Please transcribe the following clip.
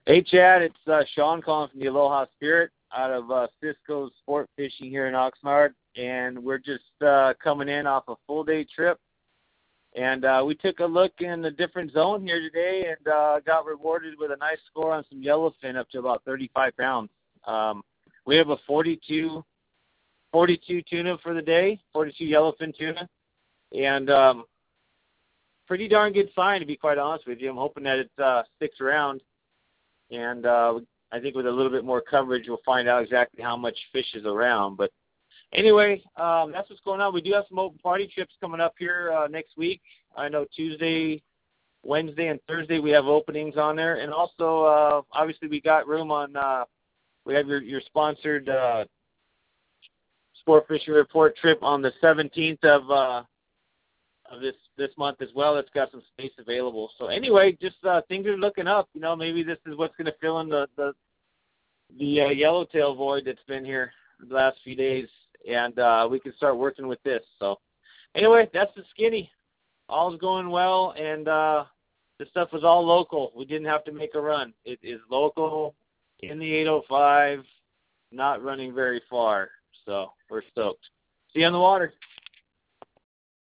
Hey, Chad, it's Sean calling from the Aloha Spirit out of Cisco Sport Fishing here in Oxnard, and we're just coming in off a full-day trip. And we took a look in a different zone here today and got rewarded with a nice score on some yellowfin up to about 35 pounds. We have a 42 tuna for the day, 42 yellowfin tuna, and pretty darn good sign, to be quite honest with you. I'm hoping that it sticks around, and I think with a little bit more coverage, we'll find out exactly how much fish is around. But anyway, that's what's going on. We do have some open party trips coming up here next week. I know Tuesday, Wednesday, and Thursday we have openings on there. And also, obviously, we got room on we have your sponsored Sport Fishing Report trip on the 17th of this month as well. It's got some space available. So anyway, just things are looking up. You know, maybe this is what's going to fill in the yellowtail void that's been here the last few days, and we can start working with this. So anyway, that's the skinny. All's going well, and this stuff was all local. We didn't have to make a run. It is local in the 805, not running very far. So we're stoked. See you on the water.